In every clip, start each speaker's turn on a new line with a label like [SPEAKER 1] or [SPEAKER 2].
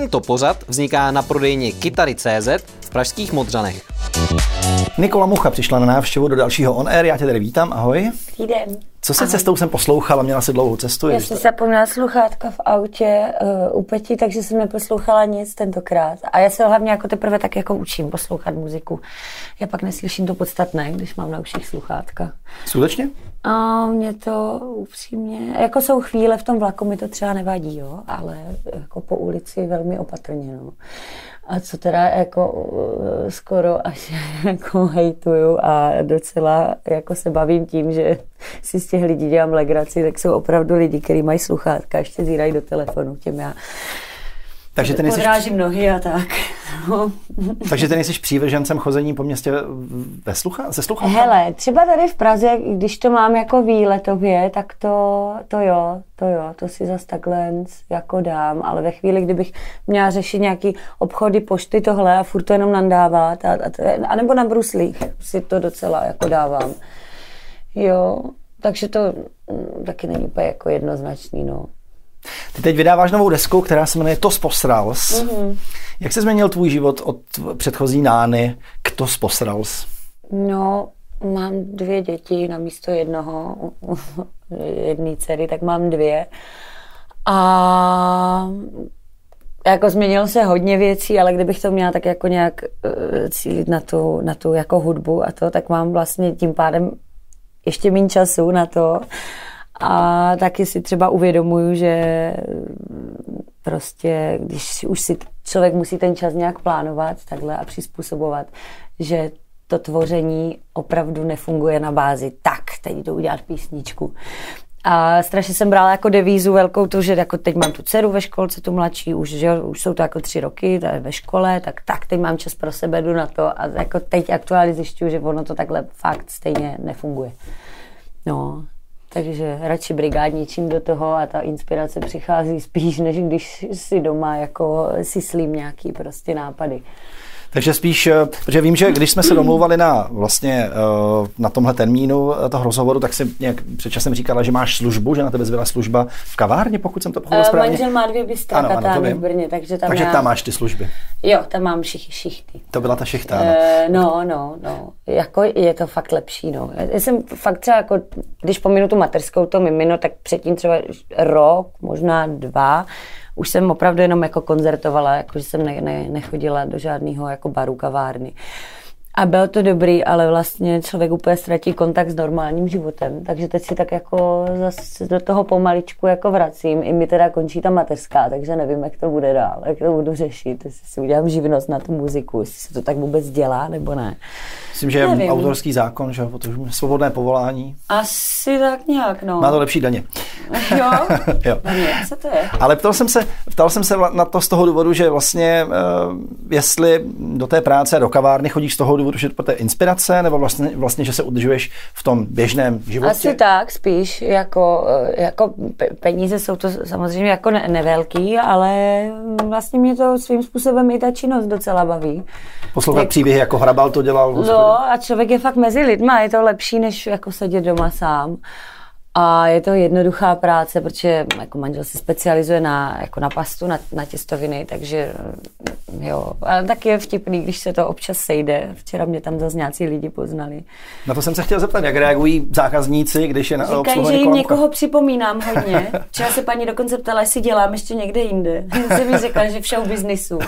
[SPEAKER 1] Tento pořad vzniká na prodejně Kytary.cz v pražských Modřanech.
[SPEAKER 2] Nikola Mucha přišla na návštěvu do dalšího On Air, já tě tady vítám, ahoj.
[SPEAKER 3] Dobrý den.
[SPEAKER 2] Co se cestou jsem poslouchala, měla si dlouhou cestu?
[SPEAKER 3] Já jsem zapomněla sluchátka v autě u Peti, takže jsem neposlouchala nic tentokrát. A já se hlavně jako teprve tak jako učím poslouchat muziku. Já pak neslyším to podstatné, když mám na uších sluchátka.
[SPEAKER 2] Skutečně?
[SPEAKER 3] A mě to upřímně, jako jsou chvíle v tom vlaku, mi to třeba nevadí, jo, ale jako po ulici velmi opatrně, no. A co teda jako skoro až jako hejtuju a docela jako se bavím tím, že si z těch lidí dělám legraci, tak jsou opravdu lidi, kteří mají sluchátka, ještě zírají do telefonu, těm já
[SPEAKER 2] takže ty
[SPEAKER 3] podrážím nohy a tak. No.
[SPEAKER 2] Takže ty nejsi přívržencem chození po městě se sluchátkami?
[SPEAKER 3] Hele, třeba tady v Praze, když to mám jako výletově, tak to jo, to si zas takhle jako dám, ale ve chvíli, kdybych měla řešit nějaký obchody, pošty, tohle a furt to jenom nandávat, a nebo na bruslích si to docela jako dávám. Jo, takže to taky není úplně jako jednoznačný, no.
[SPEAKER 2] Ty teď vydáváš novou desku, která se jmenuje Tos posrals. Mm-hmm. Jak se změnil tvůj život od předchozí Nány k Tos posrals?
[SPEAKER 3] No, mám 2 děti na místo jednoho, jedné dcery, tak mám 2. A jako změnilo se hodně věcí, ale kdybych to měla tak jako nějak cílit na tu jako hudbu a to, tak mám vlastně tím pádem ještě méně času na to. A taky si třeba uvědomuju, že prostě, když už si člověk musí ten čas nějak plánovat takhle a přizpůsobovat, že to tvoření opravdu nefunguje na bázi tak, teď jdu udělat písničku. A strašně jsem brala jako devízu velkou to, že jako teď mám tu dceru ve školce, tu mladší, už jsou to jako 3 roky, tady ve škole, tak teď mám čas pro sebe, jdu na to a jako teď aktuálně zjišťuju, že ono to takhle fakt stejně nefunguje. No. Takže radši brigádničím do toho a ta inspirace přichází spíš, než když si doma jako syslím nějaký prostě nápady.
[SPEAKER 2] Takže spíš, protože vím, že když jsme se domlouvali na tomhle termínu toho rozhovoru, tak si nějak před časem říkala, že máš službu, že na tebe zbyla služba v kavárně, pokud jsem to pochopil správně.
[SPEAKER 3] Manžel má 2 bystra katány v Brně, takže
[SPEAKER 2] tam máš ty služby.
[SPEAKER 3] Jo, tam mám šichty.
[SPEAKER 2] To byla ta šichta,
[SPEAKER 3] No. Jako je to fakt lepší, no. Já jsem fakt třeba jako, když pominu tu mateřskou, to mimino, tak předtím třeba rok, možná 2, už jsem opravdu jenom jako koncertovala, jakože jsem nechodila do žádného jako baru, kavárny. A bylo to dobrý, ale vlastně člověk úplně ztratí kontakt s normálním životem. Takže teď si tak jako zase do toho pomaličku jako vracím. I mi teda končí ta mateřská, takže nevím, jak to bude dál, jak to budu řešit. Jestli si udělám živnost na tu muziku, jestli se to tak vůbec dělá, nebo ne.
[SPEAKER 2] Myslím, že je autorský zákon, že svobodné povolání.
[SPEAKER 3] Asi tak nějak, no.
[SPEAKER 2] Má to lepší daně.
[SPEAKER 3] Jo. Co to je?
[SPEAKER 2] Ale ptal jsem se na to z toho důvodu, že vlastně jestli do té práce a do kavárny chodíš z toho důvodu, že to je inspirace, nebo vlastně, že se udržuješ v tom běžném životě?
[SPEAKER 3] Asi tak, spíš. Jako peníze jsou to samozřejmě jako nevelký, ale vlastně mě to svým způsobem i ta činnost docela baví.
[SPEAKER 2] Poslouchat příběhy, jako Hrabal to dělal.
[SPEAKER 3] No a člověk je fakt mezi lidma, je to lepší, než jako sedět doma sám. A je to jednoduchá práce, protože jako manžel se specializuje na pastu, na těstoviny, takže jo. Ale taky je vtipný, když se to občas sejde. Včera mě tam zase nějací lidi poznali.
[SPEAKER 2] Na to jsem se chtěl zeptat, jak reagují zákazníci, když je na obsluhovaný Nikola Mucha.
[SPEAKER 3] Říkají, že jim někoho připomínám hodně. Včera se paní dokonce ptala, jestli dělám ještě někde jinde. Jsem mi řekla, že v show businessu.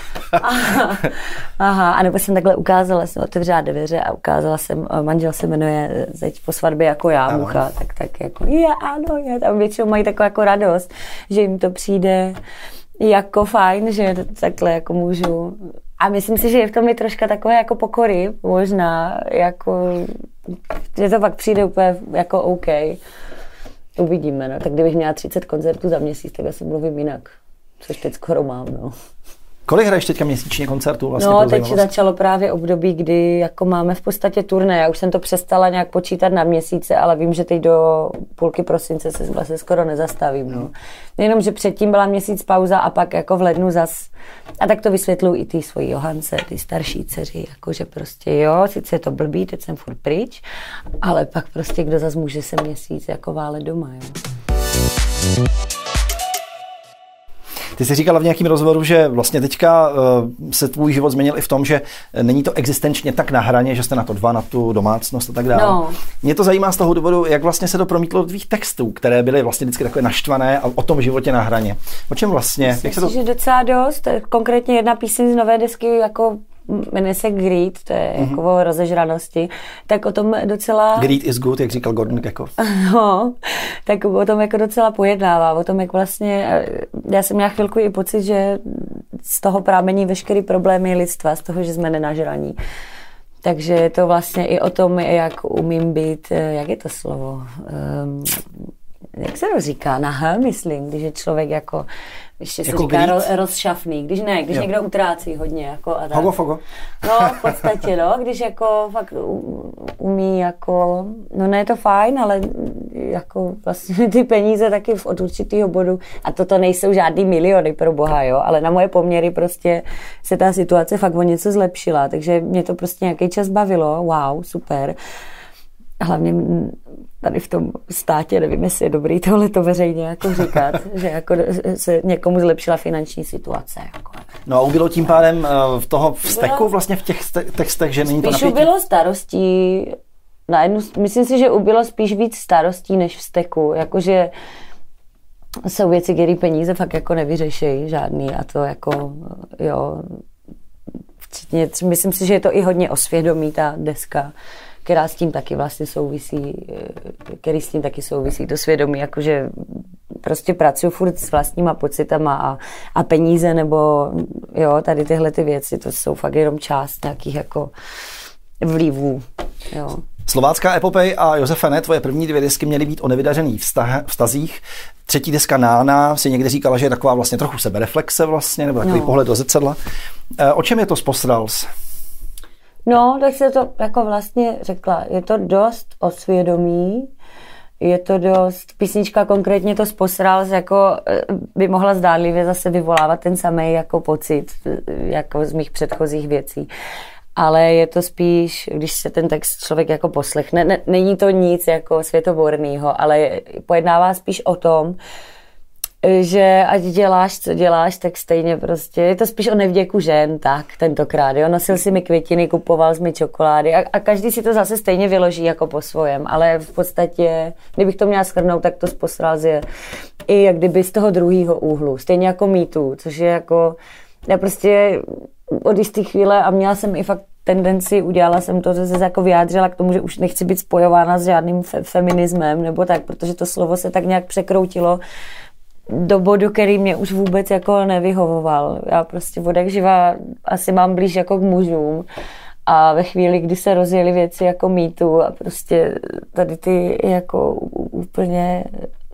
[SPEAKER 3] Aha, a nebo jsem takhle ukázala, jsem otevřela dveře a ukázala jsem, manžel se jmenuje teď po svatbě jako já, ano. Mucha, tak jako ano, tam většinou mají takovou jako radost, že jim to přijde jako fajn, že takhle jako můžu. A myslím si, že je v tom i troška takové jako pokory, možná, jako, že to pak přijde úplně jako OK. Uvidíme, no. Tak kdybych měla 30 koncertů za měsíc, tak asi mluvím jinak, což teď skoro mám, no.
[SPEAKER 2] Kolik hraješ teďka měsíčně koncertů vlastně?
[SPEAKER 3] No, teď začalo právě období, kdy jako máme v podstatě turné. Já už jsem to přestala nějak počítat na měsíce, ale vím, že teď do půlky prosince se vlastně skoro nezastavím. No. Jenom, že předtím byla měsíc pauza a pak jako v lednu zas. A tak to vysvětluji i ty svojí Johance, ty starší dceři, jakože prostě jo, sice je to blbý, teď jsem furt pryč, ale pak prostě kdo zas může se měsíc jako válet doma, jo.
[SPEAKER 2] Ty jsi říkala v nějakém rozhovoru, že vlastně teďka se tvůj život změnil i v tom, že není to existenčně tak na hraně, že jste na to dva, na tu domácnost a tak dále.
[SPEAKER 3] No.
[SPEAKER 2] Mě to zajímá z toho důvodu, jak vlastně se to promítlo do tvých textů, které byly vlastně vždycky takové naštvané a o tom životě na hraně. O čem vlastně?
[SPEAKER 3] Myslím si, že docela dost. Konkrétně jedna píseň z nové desky, jako jmenuje se Greed, to je jako o rozežranosti, tak o tom docela...
[SPEAKER 2] Greed is good, jak říkal Gordon Gekko.
[SPEAKER 3] No, tak o tom jako docela pojednává, o tom, jak vlastně... Já jsem měla chvilku i pocit, že z toho prámení veškerý problémy lidstva, z toho, že jsme nenažraní. Takže je to vlastně i o tom, jak umím být, jak je to slovo, jak se to říká, myslím, když je člověk jako, ještě se
[SPEAKER 2] jako
[SPEAKER 3] říká rozšafný, když někdo utrácí hodně. Jako a tak.
[SPEAKER 2] Fogo.
[SPEAKER 3] No, v podstatě, no, když jako fakt umí jako, no ne, je to fajn, ale jako vlastně ty peníze taky od určitého bodu, a toto nejsou žádný miliony pro boha, jo, ale na moje poměry prostě se ta situace fakt o něco zlepšila, takže mě to prostě nějaký čas bavilo, wow, super. Hlavně tady v tom státě, nevím, jestli je dobrý tohleto veřejně jako říkat, že jako se někomu zlepšila finanční situace. Jako.
[SPEAKER 2] No a ubylo tím pádem v toho vzteku vlastně v těch textech, že není to napětí?
[SPEAKER 3] Spíš ubylo starostí, myslím si, že ubylo spíš víc starostí než vzteku, jakože jsou věci, které peníze fakt jako nevyřešejí žádný a to jako, jo, včetně, myslím si, že je to i hodně o svědomí ta deska, která s tím taky vlastně souvisí, to svědomí, jakože prostě pracuji furt s vlastníma pocitama a peníze nebo jo, tady tyhle ty věci, to jsou fakt jenom část nějakých jako vlivů, jo.
[SPEAKER 2] Slovácká epopej a Josefine, tvoje první 2 desky měly být o nevydařených vztazích. 3. deska Nána si někde říkala, že je taková vlastně trochu sebereflexe vlastně, nebo takový pohled do zrcadla. O čem je to Sposrals?
[SPEAKER 3] No, tak se to jako vlastně řekla. Je to dost o svědomí, je to dost, písnička konkrétně to Sposrals, jako by mohla zdánlivě zase vyvolávat ten samý jako pocit, jako z mých předchozích věcí. Ale je to spíš, když se ten text člověk jako poslechne, není to nic jako světoborného, ale pojednává spíš o tom, že ať děláš, co děláš, tak stejně prostě, je to spíš o nevděku žen, tak tentokrát, jo, nosil si mi květiny, kupoval si mi čokolády a každý si to zase stejně vyloží jako po svojem, ale v podstatě, kdybych to měla shrnout, tak to Sposrals je i jak kdyby z toho druhého úhlu, stejně jako Me Too, což je jako, já prostě od jisté chvíle a měla jsem i fakt tendenci, udělala jsem to, že se jako vyjádřila k tomu, že už nechci být spojována s žádným feminismem, nebo tak, protože to slovo se tak nějak překroutilo do bodu, který mě už vůbec jako nevyhovoval. Já prostě od živa asi mám blíž jako k mužům a ve chvíli, kdy se rozjeli věci jako Me Too a prostě tady ty jako úplně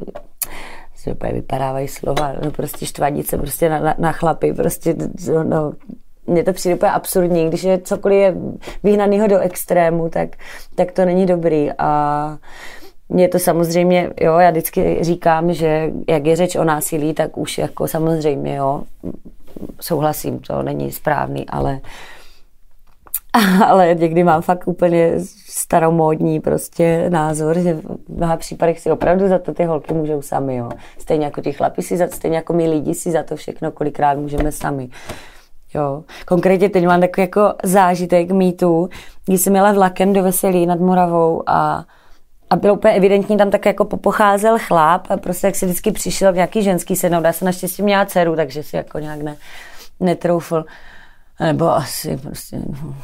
[SPEAKER 3] si úplně vypadávají slova, no prostě štvanice prostě na chlapy, prostě no, mně to přijde úplně absurdní, když je cokoliv je vyhnanýho do extrému, tak to není dobrý a mě to samozřejmě, jo, já vždycky říkám, že jak je řeč o násilí, tak už jako samozřejmě, jo, souhlasím, to není správný, ale někdy mám fakt úplně staromódní prostě názor, že v mnoha případech si opravdu za to ty holky můžou sami, jo. Stejně jako ty chlapi stejně jako my lidi si za to všechno kolikrát můžeme sami. Jo. Konkrétně teď mám takový jako zážitek Me Too, když jsem jela vlakem do Veselí nad Moravou a bylo úplně evidentní, tam tak jako pocházel chlap a prostě jak si vždycky přišel nějaký ženský sednout. Já jsem naštěstí měla dceru, takže si jako nějak netroufl. Nebo asi prostě...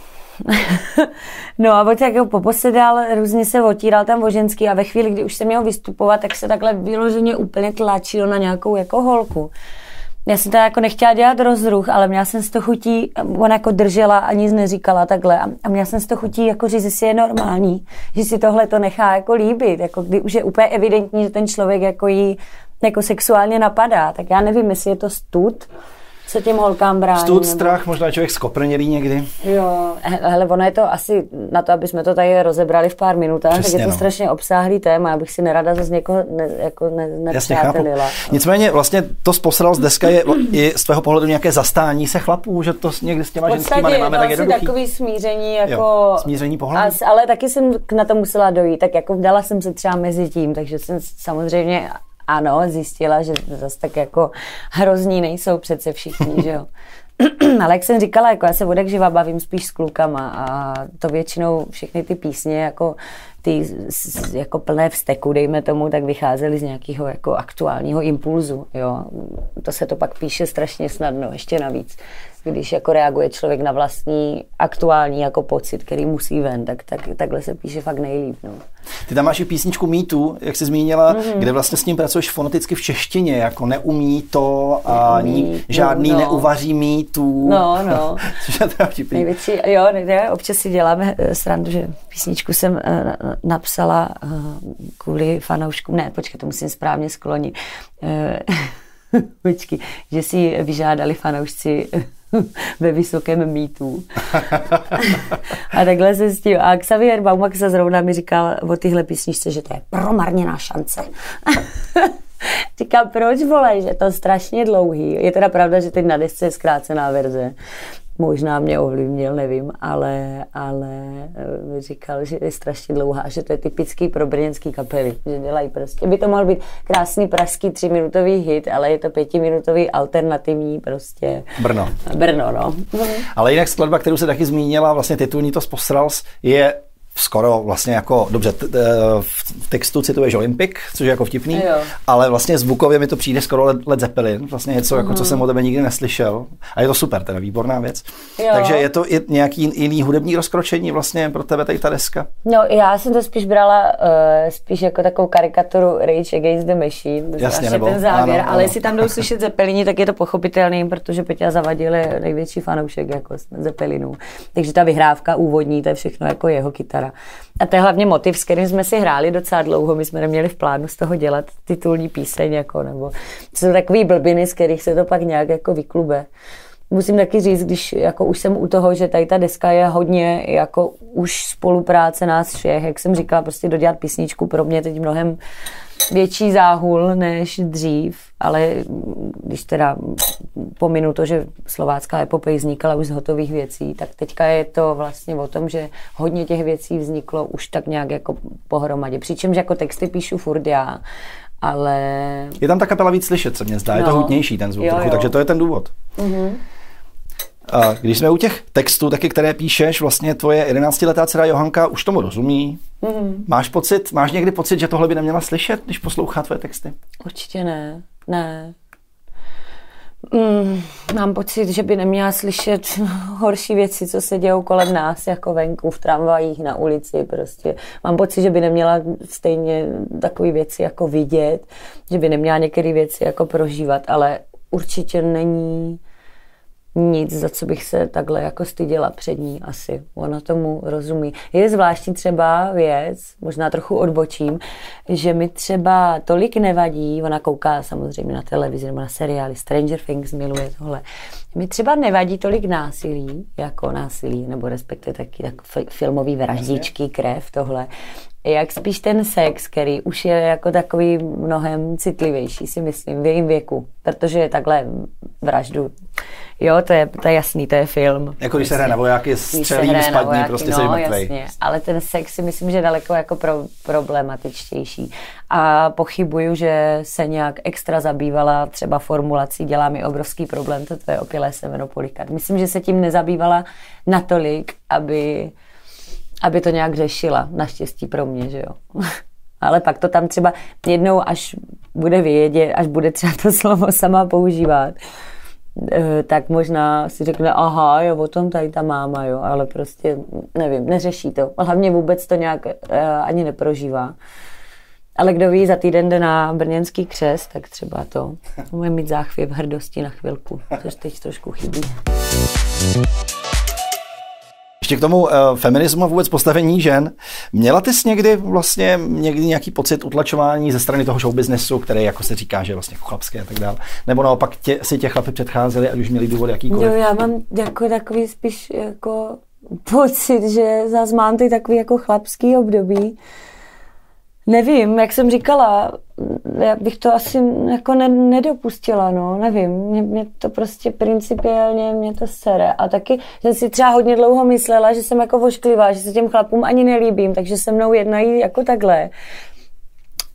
[SPEAKER 3] No a tak jako poposedal, různě se otíral tam o ženský a ve chvíli, kdy už jsem měl vystupovat, tak se takhle vyloženě úplně tlačil na nějakou jako holku. Já jsem to jako nechtěla dělat rozruch, ale měla jsem z toho chutí, ona jako držela a nic neříkala takhle a měla jsem z toho chutí jako říct, jestli je normální, že si tohle to nechá jako líbit, jako kdy už je úplně evidentní, že ten člověk jako jí jako sexuálně napadá, tak já nevím, jestli je to stud, co těm holkám brání.
[SPEAKER 2] Stud, strach, možná člověk skoprnělý někdy.
[SPEAKER 3] Jo, hele, ono je to asi na to, aby jsme to tady rozebrali v pár minutách, přesně, tak je to strašně obsáhlý téma, já bych si nerada zase někoho nepřátelila.
[SPEAKER 2] Nicméně vlastně to Sposrals deska je z tvého pohledu nějaké zastání se chlapů, že to někdy s těma ženskýma nemáme tak jednoduchý.
[SPEAKER 3] Takový smíření, jako...
[SPEAKER 2] Jo, smíření pohlaví.
[SPEAKER 3] Ale taky jsem na to musela dojít, tak jako dala jsem se třeba mezi tím, takže jsem samozřejmě ano, zjistila, že zase tak jako hrozní nejsou přece všichni, že jo. Ale jak jsem říkala, jako já se odek živa bavím spíš s klukama a to většinou všechny ty písně, jako ty jako plné vzteku, dejme tomu, tak vycházely z nějakého jako aktuálního impulzu, jo. To se to pak píše strašně snadno, ještě navíc. Když jako reaguje člověk na vlastní aktuální jako pocit, který musí ven, takhle se píše fakt nejlíp. No.
[SPEAKER 2] Ty tam máš i písničku Mýtu, jak jsi zmínila, kde vlastně s ním pracuješ foneticky v češtině, jako neumí to a žádný neuvaří mýtů.
[SPEAKER 3] No.
[SPEAKER 2] Což je teda vtipný.
[SPEAKER 3] Největší, jo, občas si děláme srandu, že písničku jsem napsala kvůli fanouškům, ne, počkej, to musím správně sklonit. Počkej, že si vyžádali fanoušci ve Vysokém mýtu. A takhle se s tím. A Xavier Baumaxa zrovna mi říkal o tyhle písničce, že to je promarněná šance. Říkám, proč vole, že to je strašně dlouhý. Je teda pravda, že teď na desce je zkrácená verze. Možná mě ovlivnil, nevím, ale říkal, že je strašně dlouhá, že to je typický pro brněnský kapely, že dělají prostě. By to mohl být krásný pražský 3minutový hit, ale je to 5minutový alternativní prostě. Brno, no.
[SPEAKER 2] Ale jinak skladba, kterou se taky zmínila, vlastně titulní to Posrals, je skoro vlastně jako, dobře, v textu cituješ Olympic, což je jako vtipný, ale vlastně zvukově mi to přijde skoro Led Zeppelin, vlastně něco, jako, co jsem o tebe nikdy neslyšel. A je to super, teda výborná věc. Jo. Takže je to i nějaký jiný hudební rozkročení vlastně pro tebe tady ta deska?
[SPEAKER 3] No, já jsem to spíš brala spíš jako takovou karikaturu Rage Against the Machine,
[SPEAKER 2] jasně, nebo
[SPEAKER 3] ten závěr,
[SPEAKER 2] ano.
[SPEAKER 3] Ale jestli tam jdou slyšet Zeppelini, tak je to pochopitelný, protože Peťa Zavadil je největší fanoušek jako Zeppelinů. Takže ta vyhrávka úvodní, to je všechno jako jeho kytara. A to je hlavně motiv, s kterým jsme si hráli docela dlouho. My jsme neměli v plánu z toho dělat titulní píseň, jako, nebo jsou takový blbiny, z kterých se to pak nějak jako vyklube. Musím taky říct, když jako už jsem u toho, že tady ta deska je hodně jako už spolupráce nás všech, jak jsem říkala, prostě dodělat písničku pro mě teď mnohem větší záhul než dřív, ale když teda pominu to, že slovácká epopej vznikala už z hotových věcí, tak teďka je to vlastně o tom, že hodně těch věcí vzniklo už tak nějak jako pohromadě. Přičemž jako texty píšu furt já, ale...
[SPEAKER 2] Je tam ta kapela víc slyšet, co mě zdá, je to hutnější ten zvuk trochu, takže to je ten důvod. A když jsme u těch textů, taky které píšeš, vlastně tvoje 11letá dcera Johanka už tomu rozumí. Máš někdy pocit, že tohle by neměla slyšet, když poslouchá tvoje texty?
[SPEAKER 3] Určitě ne. Mám pocit, že by neměla slyšet horší věci, co se dějou kolem nás, jako venku, v tramvajích, na ulici prostě. Mám pocit, že by neměla stejně takové věci jako vidět, že by neměla některé věci jako prožívat, ale určitě není nic, za co bych se takhle jako styděla před ní asi. Ona tomu rozumí. Je zvláštní třeba věc, možná trochu odbočím, že mi třeba tolik nevadí, ona kouká samozřejmě na televizi nebo na seriály, Stranger Things miluje tohle. Mi třeba nevadí tolik násilí, jako násilí, nebo respektive taky tak filmový vraždičky, krev, tohle. Jak spíš ten sex, který už je jako takový mnohem citlivější, si myslím, v jejím věku, protože je takhle vraždu. Jo, to je jasný, to je film.
[SPEAKER 2] Jako když se hraje na vojáky, střelím, spadní, prostě se mrtvej.
[SPEAKER 3] Jasně, ale ten sex si myslím, že je daleko jako problematičtější. A pochybuju, že se nějak extra zabývala třeba formulací, dělá mi obrovský problém, to je opilé semeno polykat. Myslím, že se tím nezabývala natolik, aby to nějak řešila, naštěstí pro mě, že jo. Ale pak to tam třeba jednou, až bude vědět, až bude třeba to slovo sama používat, tak možná si řekne, aha, jo, o tom tady ta máma, jo, ale prostě, nevím, neřeší to. Hlavně vůbec to nějak ani neprožívá. Ale kdo ví, za týden jde na brněnský křest, tak třeba to může mít záchvěv hrdosti na chvilku, což teď trošku chybí.
[SPEAKER 2] Ještě k tomu feminismu a vůbec postavení žen. Měla ty jsi někdy nějaký pocit utlačování ze strany toho showbiznesu, který jako se říká, že je vlastně chlapské a tak dále? Nebo naopak si tě chlapi předcházeli, ať už měli důvod jakýkoliv?
[SPEAKER 3] Jo, já mám jako takový spíš jako pocit, že zase mám ty takový jako chlapský období. Nevím, jak jsem říkala, já bych to asi jako nedopustila, no, nevím, mě to prostě principiálně, mě to sere. A taky jsem si třeba hodně dlouho myslela, že jsem jako vošklivá, že se těm chlapům ani nelíbím, takže se mnou jednají jako takhle.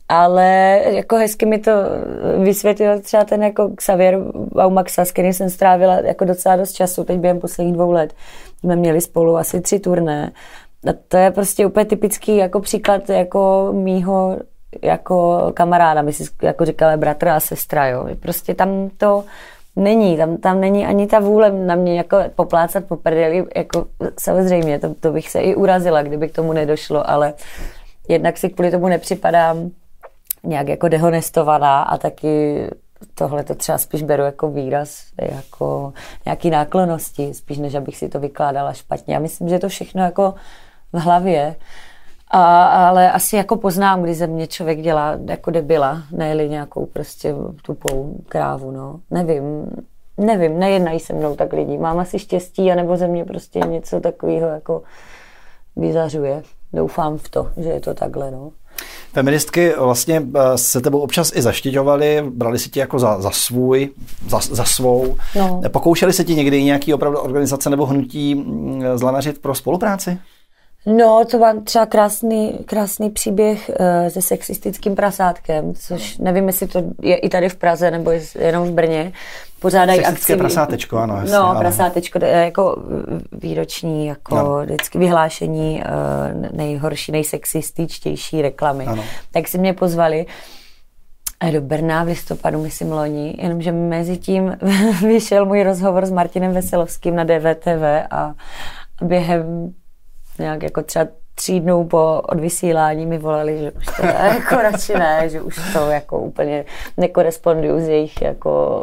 [SPEAKER 3] Ale jako hezky mi to vysvětlil třeba ten jako Xavier Baumaxa, s kterým jsem strávila jako docela dost času, teď během posledních 2 let. Jsme měli spolu asi 3 turné. A to je prostě úplně typický jako příklad jako mýho jako kamaráda, my si jako říkáme bratr a sestra, jo. Prostě tam to není, tam není ani ta vůle na mě jako poplácat po prdeli, jako samozřejmě, to bych se i urazila, kdyby k tomu nedošlo, ale jednak si kvůli tomu nepřipadám nějak jako dehonestovaná a taky tohle to třeba spíš beru jako výraz, jako nějaký náklonnosti, spíš než abych si to vykládala špatně. Já myslím, že to všechno jako v hlavě, ale asi jako poznám, když ze mě člověk dělá jako debila, ne-li nějakou prostě tupou krávu, no. Nevím, nejednají se mnou tak lidi. Mám asi štěstí, anebo ze mě prostě něco takového jako vyzařuje. Doufám v to, že je to takhle, no.
[SPEAKER 2] Feministky vlastně se tebou občas i zaštiťovaly, brali si tě jako za svou. No. Pokoušeli se ti někdy nějaký opravdu organizace nebo hnutí zlanařit pro spolupráci?
[SPEAKER 3] No, to mám třeba krásný příběh se sexistickým prasátkem, což nevím, jestli to je i tady v Praze, nebo jenom v Brně. Pořádají akci.
[SPEAKER 2] Prasátečko, ano. Jasně,
[SPEAKER 3] no, prasátečko, jako výroční, jako vždycky vyhlášení nejhorší, nejsexističtější reklamy. Ano. Tak si mě pozvali do Brna v listopadu, myslím loni, jenomže mezi tím vyšel můj rozhovor s Martinem Veselovským na DVTV a během nějak jako třeba 3 dnů po odvysílání mi volali, že už to jako radši ne, že už to jako úplně nekoresponduju z jejich jako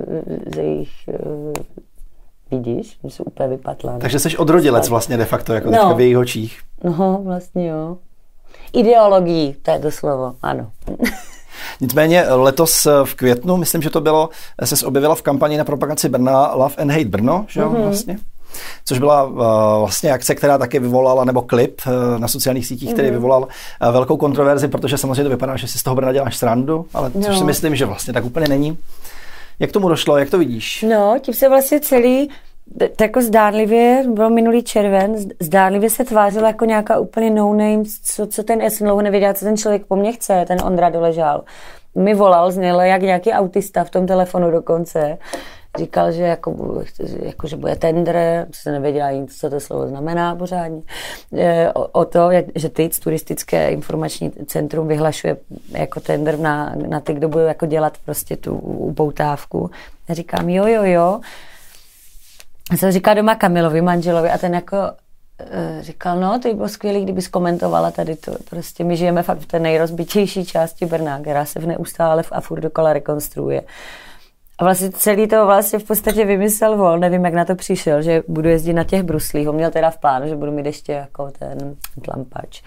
[SPEAKER 3] vidíš, že jsem úplně vypadla.
[SPEAKER 2] Takže jsi odrodilec vlastně de facto, jako teďka v jejich očích.
[SPEAKER 3] No, vlastně jo. Ideologií, to je to slovo, ano.
[SPEAKER 2] Nicméně letos v květnu, myslím, že to bylo, ses objevila v kampani na propagaci Brna Love and Hate Brno, že jo, vlastně? Což byla vlastně akce, která taky vyvolala, nebo klip na sociálních sítích, který vyvolal velkou kontroverzi, protože samozřejmě to vypadá, že si z toho Brna děláš srandu, ale což si myslím, že vlastně tak úplně není. Jak tomu došlo, jak to vidíš?
[SPEAKER 3] No, tím se vlastně celý, jako zdánlivě, bylo minulý červen, zdánlivě se tvářilo jako nějaká úplně no-name, co ten, já jsem dlouho nevěděla, co ten člověk po mně chce, ten Ondra Doležal. Mi volal, zněl jak nějaký autista v tom telefonu dokonce. Říkal, že že bude tender, se nevěděla nic, co to slovo znamená pořádně, o to, že TIC, Turistické informační centrum, vyhlašuje jako tender na ty, kdo budou jako dělat prostě tu upoutávku. Já říkám, jo. A jsem říkala doma Kamilovi, manželovi, a ten jako říkal, no, to by bylo skvělý, kdyby zkomentovala tady to. Prostě my žijeme fakt v té nejrozbitější části Brna, která se neustále a furt dokola rekonstruuje. A vlastně celý to vlastně v podstatě vymyslel on, nevím, jak na to přišel, že budu jezdit na těch bruslích. On měl teda v plánu, že budu mít ještě jako ten tlampač.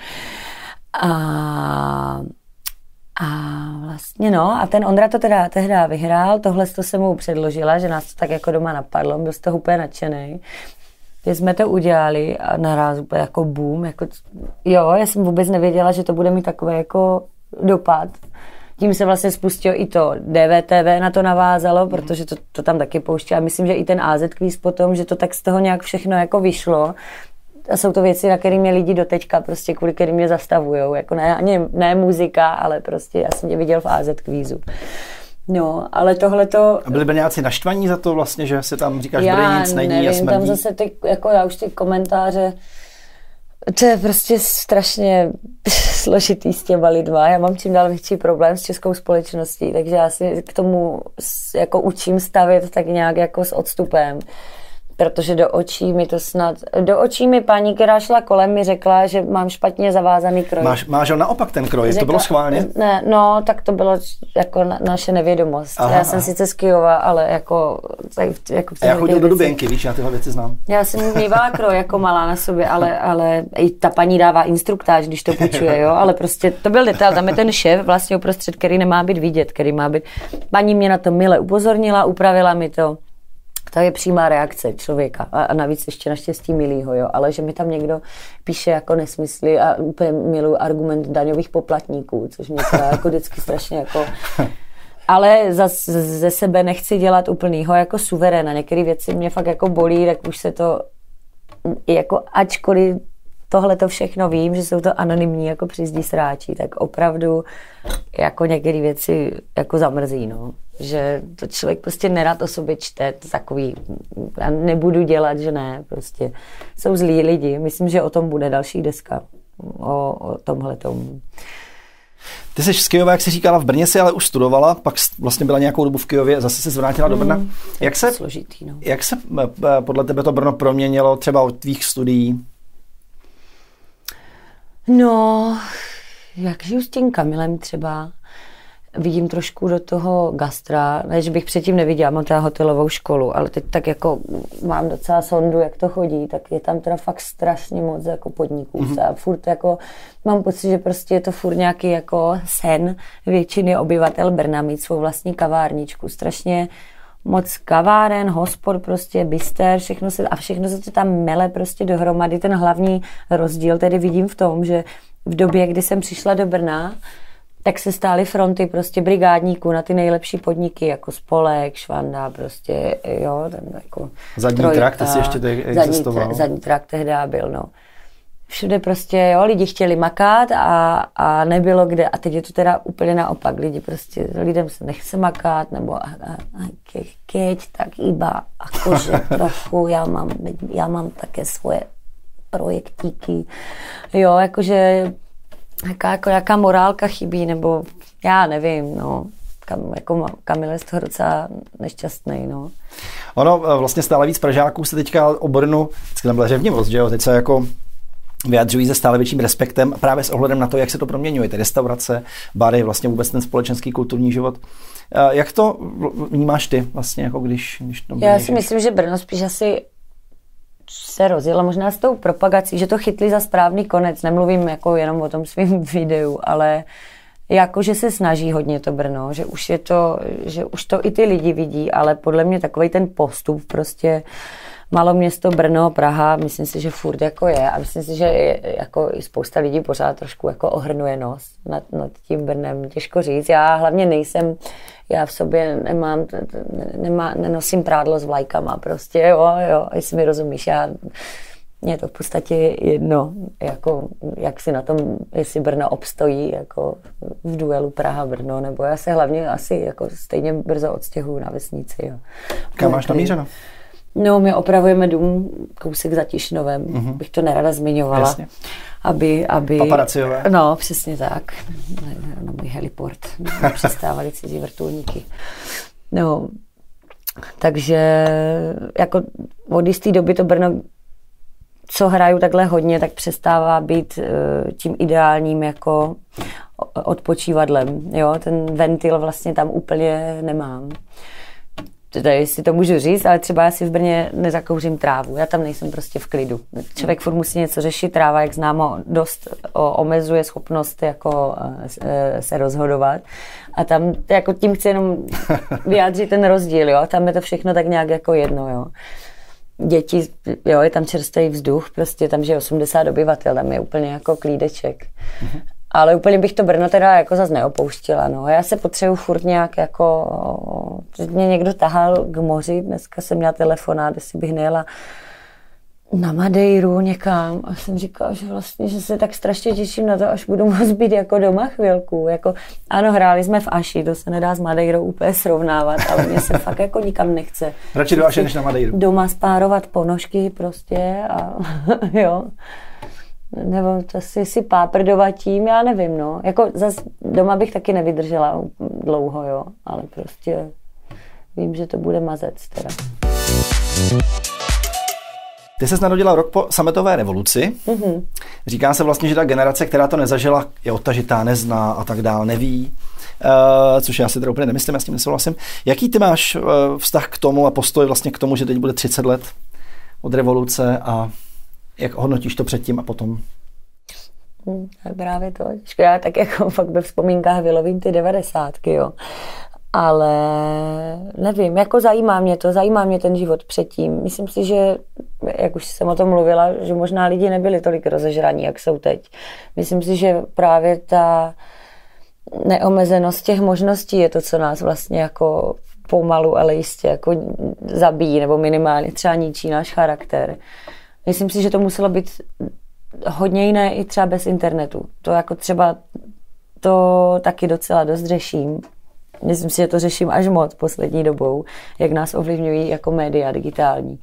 [SPEAKER 3] A vlastně no, a ten Ondra to teda tehda vyhrál, tohle to se mu předložila, že nás to tak jako doma napadlo, byl z toho úplně nadšenej. Když jsme to udělali a naraz úplně jako boom, jako, jo, já jsem vůbec nevěděla, že to bude mít takový jako dopad. Tím se vlastně spustilo i to DVTV na to navázalo, protože to tam taky pouštěla. Myslím, že i ten AZ Quiz potom, že to tak z toho nějak všechno jako vyšlo. A jsou to věci, na které mě lidi doteďka prostě kvůli kterým mě zastavujou. Jako ne muzika, ale prostě já jsem tě viděl v AZ Quizu. No, ale tohleto...
[SPEAKER 2] A byli Brňáci naštvaní za to vlastně, že si tam říkáš, že Brně nic není a smrdí?
[SPEAKER 3] Tam zase já už ty komentáře, to je prostě strašně složitý s těma lidma. Já mám čím dál větší problém s českou společností, takže já si k tomu jako učím stavět tak nějak jako s odstupem. Protože do očí mi paní, která šla kolem, mi řekla, že mám špatně zavázaný kroj.
[SPEAKER 2] Máš ho naopak ten kroj, to bylo schválně?
[SPEAKER 3] Ne, no, tak to bylo jako naše nevědomost. Já jsem sice z Kyjova, ale jako
[SPEAKER 2] a já chodil do Duběnky, víš, já tyhle věci znám.
[SPEAKER 3] Já jsem mývala kroj jako malá na sobě, ale i ta paní dává instruktáž, když to půjčuje, jo, ale prostě to byl detail, tam je ten šéf vlastně uprostřed, který nemá být vidět, který má být. Paní mě na to mile upozornila, upravila mi to. To je přímá reakce člověka a navíc ještě naštěstí milýho, jo, ale že mi tam někdo píše jako nesmysly a úplně miluji argument daňových poplatníků, což mě třeba jako vždycky strašně jako... Ale ze sebe nechci dělat úplnýho jako suveréna. Některé věci mě fakt jako bolí, tak už se to jako ačkoliv tohle to všechno vím, že jsou to anonymní jako přizdí sráči, tak opravdu jako některé věci jako zamrzí, no. Že to člověk prostě nerad o sobě čte, to takový, já nebudu dělat, že ne, prostě jsou zlí lidi. Myslím, že o tom bude další deska, o tomhletom.
[SPEAKER 2] Ty jsi z Kyjova, jak jsi říkala, v Brně si ale už studovala, pak vlastně byla nějakou dobu v Kyjově, zase se zvrátila do Brna.
[SPEAKER 3] Složitý, no.
[SPEAKER 2] Jak se podle tebe to Brno proměnilo třeba od tvých studií?
[SPEAKER 3] No, jak žiju s tím Kamilem třeba, vidím trošku do toho gastra, než bych předtím neviděla, mám teda hotelovou školu, ale teď tak jako mám docela sondu, jak to chodí, tak je tam teda fakt strašně moc jako podniků. A furt jako mám pocit, že prostě je to furt nějaký jako sen většiny obyvatel Brna mít svou vlastní kavárničku. Strašně moc kaváren, hospod, prostě bister, všechno se to tam mele prostě dohromady. Ten hlavní rozdíl tedy vidím v tom, že v době, kdy jsem přišla do Brna, tak se stály fronty prostě brigádníků na ty nejlepší podniky, jako Spolek, Švanda, prostě, jo, ten jako
[SPEAKER 2] Zadní trakt, asi ještě to existoval.
[SPEAKER 3] Zadní trakt tehdy byl, no. Všude prostě, jo, lidi chtěli makat a nebylo kde. A teď je to teda úplně naopak. Lidem se nechce makat, nebo keď, tak iba akože trochu, já mám také svoje projektíky. Jo, jakože jaká morálka chybí, nebo já nevím, no. Kamil je z toho docela nešťastný, no.
[SPEAKER 2] Ono vlastně stále víc Pražáků se teďka o Brnu, vždycky tam byla řevnivost, že jo, teď se jako vyjadřují se stále větším respektem právě s ohledem na to, jak se to proměňuje, ty restaurace, bary, vlastně vůbec ten společenský kulturní život. Jak to vnímáš ty vlastně, jako když to
[SPEAKER 3] Já si myslím, že Brno spíš asi se rozjela možná s tou propagací, že to chytli za správný konec. Nemluvím jako jenom o tom svým videu, ale jako, že se snaží hodně to Brno, že už to i ty lidi vidí, ale podle mě takovej ten postup prostě Maloměsto, Brno, Praha, myslím si, že furt jako je a myslím si, že jako i spousta lidí pořád trošku jako ohrnuje nos nad tím Brnem. Těžko říct. Já v sobě nenosím prádlo s vlajkama prostě, jo, jestli mi rozumíš, mně je to v podstatě jedno, jako, jak si na tom, jestli Brno obstojí jako v duelu Praha-Brno, nebo já se hlavně asi jako stejně brzo odstěhuju na vesnici. Jo.
[SPEAKER 2] Kam máš namířeno?
[SPEAKER 3] No, my opravujeme dům kousek za Tišnovem, bych to nerada zmiňovala.
[SPEAKER 2] Jasně.
[SPEAKER 3] Aby
[SPEAKER 2] Paparaciové.
[SPEAKER 3] No, přesně tak. Na můj heliport přistávali cizí vrtulníky. No, takže jako od jisté doby to Brno, co hraju takhle hodně, tak přestává být tím ideálním jako odpočívadlem. Jo, ten ventil vlastně tam úplně nemám. Teda, jestli to můžu říct, ale třeba já si v Brně nezakouřím trávu. Já tam nejsem prostě v klidu. Člověk furt musí něco řešit. Tráva, jak známo, dost omezuje schopnost jako se rozhodovat. A tam jako tím chci jenom vyjádřit ten rozdíl. Jo? Tam je to všechno tak nějak jako jedno. Jo? Děti, jo, je tam čerstvý vzduch, prostě tam žije 80 obyvatel, tam je úplně jako klídeček. Ale úplně bych to Brno teda jako zase neopouštila, no. Já se potřebuji furt nějak jako, mě někdo tahal k moři, dneska jsem měla telefonát, jestli bych nejela na Madeiru někam a jsem říkala, že vlastně, že se tak strašně těším na to, až budu moct být jako doma chvilku, jako, ano, hráli jsme v Aši, to se nedá s Madeirou úplně srovnávat, ale mě se fakt jako nikam nechce.
[SPEAKER 2] Radši do Aši než na Madeiru.
[SPEAKER 3] Doma spárovat ponožky prostě a jo. Nebo to si páprdovat tím, já nevím, no. Jako zas doma bych taky nevydržela dlouho, jo, ale prostě vím, že to bude mazec teda.
[SPEAKER 2] Ty ses narodila rok po sametové revoluci. Mm-hmm. Říká se vlastně, že ta generace, která to nezažila, je odtažitá, nezná a tak dál, neví. Což já si teda úplně nemyslím, já s tím nesouhlasím. Jaký ty máš vztah k tomu a postoj vlastně k tomu, že teď bude 30 let od revoluce a jak hodnotíš to předtím a potom?
[SPEAKER 3] Právě to. Já tak jako fakt ve vzpomínkách vylovím ty 90, jo. Ale nevím, jako zajímá mě ten život předtím. Myslím si, že, jak už jsem o tom mluvila, že možná lidi nebyli tolik rozežraní, jak jsou teď. Myslím si, že právě ta neomezenost těch možností je to, co nás vlastně jako pomalu, ale jistě jako zabíjí, nebo minimálně třeba ničí náš charakter. Myslím si, že to muselo být hodně jiné i třeba bez internetu. To jako třeba to taky docela dost řeším. Myslím si, že to řeším až moc poslední dobou, jak nás ovlivňují jako média digitální.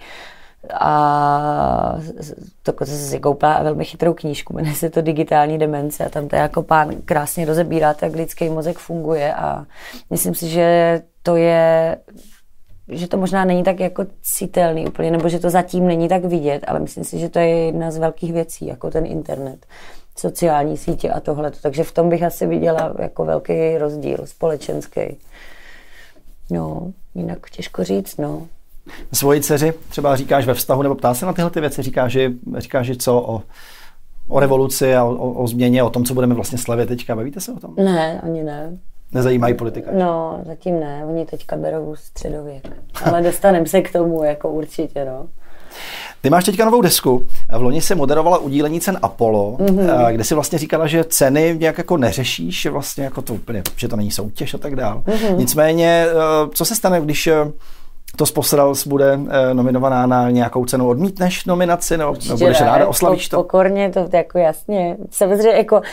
[SPEAKER 3] A to jsem si koupila velmi chytrou knížku, jmenuje se to Digitální demence a tam to jako pán krásně rozebírá, jak lidský mozek funguje a myslím si, že to možná není tak jako citelný úplně, nebo že to zatím není tak vidět, ale myslím si, že to je jedna z velkých věcí, jako ten internet, sociální sítě a tohle. Takže v tom bych asi viděla jako velký rozdíl společenský. No, jinak těžko říct, no.
[SPEAKER 2] Svoji dceři třeba říkáš ve vztahu, nebo ptá se na tyhle ty věci, říkáš, že co o revoluci a o změně, o tom, co budeme vlastně slavit teďka. Bavíte se o tom?
[SPEAKER 3] Ne, ani ne.
[SPEAKER 2] Nezajímají politika?
[SPEAKER 3] No, zatím ne. Oni teďka berou středověk. Ale dostaneme se k tomu, jako určitě, no.
[SPEAKER 2] Ty máš teďka novou desku. V loni se moderovala udílení cen Apollo, kde si vlastně říkala, že ceny nějak jako neřešíš, vlastně jako to úplně, že to není soutěž a tak dál. Nicméně, co se stane, když to Posrals bude nominovaná na nějakou cenu? Odmítneš nominaci nebo budeš ráda, oslavíš to?
[SPEAKER 3] Pokorně, to jako jasně. Samozřejmě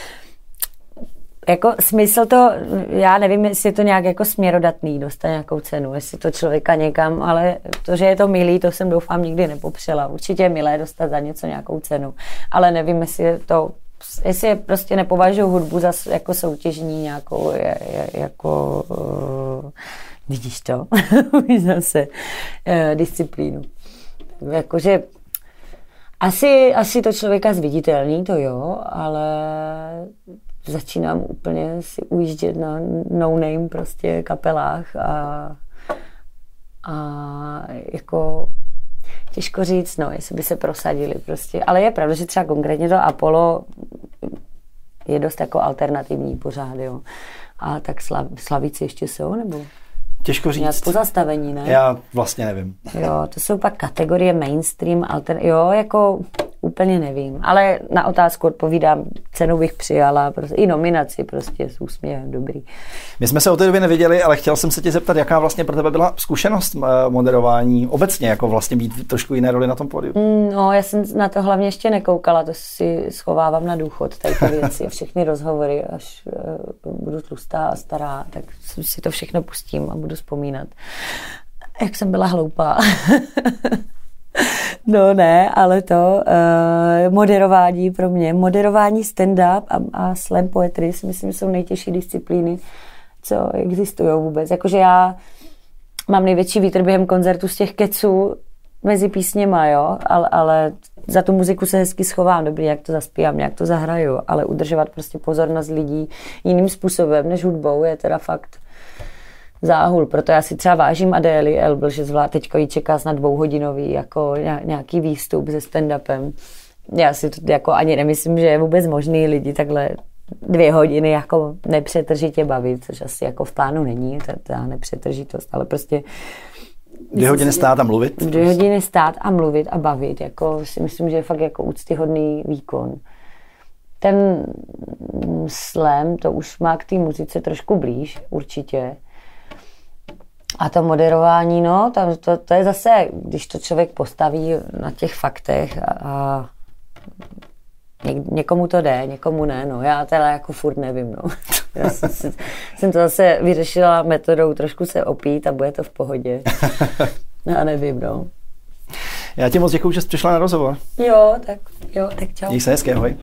[SPEAKER 3] jako smysl to, já nevím, jestli je to nějak jako směrodatný dostat nějakou cenu, jestli to člověka někam, ale to, že je to milý, to jsem doufám nikdy nepopřela. Určitě je milé dostat za něco nějakou cenu, ale nevím, jestli prostě nepovažuji hudbu za jako soutěžní nějakou jako vidíš to? Zase disciplínu. Jakože asi to člověka zviditelní, to jo, ale začínám úplně si ujíždět na no-name prostě kapelách a jako těžko říct, no, jestli by se prosadili prostě. Ale je pravda, že třeba konkrétně to Apollo je dost jako alternativní pořád, jo. A tak slavíci ještě jsou, nebo?
[SPEAKER 2] Těžko říct.
[SPEAKER 3] Nějak pozastavení, ne?
[SPEAKER 2] Já vlastně nevím.
[SPEAKER 3] Jo, to jsou pak kategorie mainstream, jo, jako úplně nevím. Ale na otázku odpovídám, cenu bych přijala, prostě, i nominaci prostě s úsměvem, dobrý.
[SPEAKER 2] My jsme se o té době neviděli, ale chtěl jsem se tě zeptat, jaká vlastně pro tebe byla zkušenost moderování obecně, jako vlastně být trošku jiné roli na tom pódiu.
[SPEAKER 3] No, já jsem na to hlavně ještě nekoukala, to si schovávám na důchod, tady ty věci, všechny rozhovory, až budu tlustá a stará, tak si to všechno pustím a budu vzpomínat, jak jsem byla hloupá. No ne, ale to moderování pro mě, moderování stand-up a slam poetry si myslím, že jsou nejtěžší disciplíny, co existují vůbec. Jakože já mám největší vítr během koncertu z těch keců mezi písněma, jo, ale za tu muziku se hezky schovám, dobrý, jak to zaspívám, jak to zahraju, ale udržovat prostě pozornost lidí jiným způsobem než hudbou je teda fakt záhul, proto já si třeba vážím Adély Elbl, že teďko jí čeká snad 2hodinový jako nějaký výstup se stand-upem. Já si to jako ani nemyslím, že je vůbec možný lidi takhle 2 hodiny jako nepřetržitě bavit, což asi jako v plánu není, ta nepřetržitost, ale prostě
[SPEAKER 2] 2 hodiny stát a mluvit?
[SPEAKER 3] 2 hodiny stát a mluvit a bavit, jako si myslím, že je fakt jako úctyhodný výkon. Ten slam, to už má k té muzice trošku blíž, určitě. A to moderování, no, to je zase, když to člověk postaví na těch faktech a někomu to jde, někomu ne, no. Já teda jako furt nevím, no. Já jsem to zase vyřešila metodou trošku se opít a bude to v pohodě. Já nevím, no.
[SPEAKER 2] Já ti moc děkuju, že jsi přišla na rozhovor.
[SPEAKER 3] Jo, tak čau.
[SPEAKER 2] Dík se hezky, ahoj.